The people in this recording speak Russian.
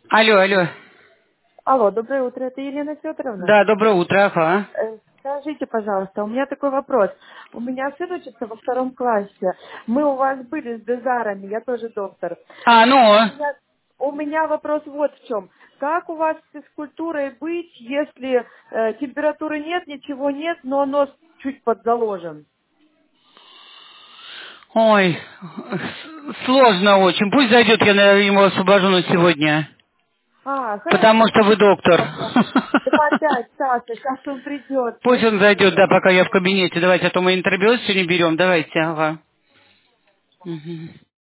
Алло, алло. Алло, доброе утро, это Елена Федоровна. Да, доброе утро, ага. Скажите, пожалуйста, у меня такой вопрос. У меня сын учится во 2 классе. Мы у вас были с дезарами, я тоже доктор. А, ну? У меня вопрос вот в чем. Как у вас с физкультурой быть, если температуры нет, ничего нет, но нос чуть подзаложен? Ой, сложно очень. Пусть зайдет, я наверное, ему освобожу на сегодня. Потому Хорошо. что вы доктор. Так опять, Саша, сейчас он придет. Пусть он зайдет, Спасибо. да, пока я в кабинете. Давайте, а то мы интервью сегодня берем. Давайте, ага. Мгм.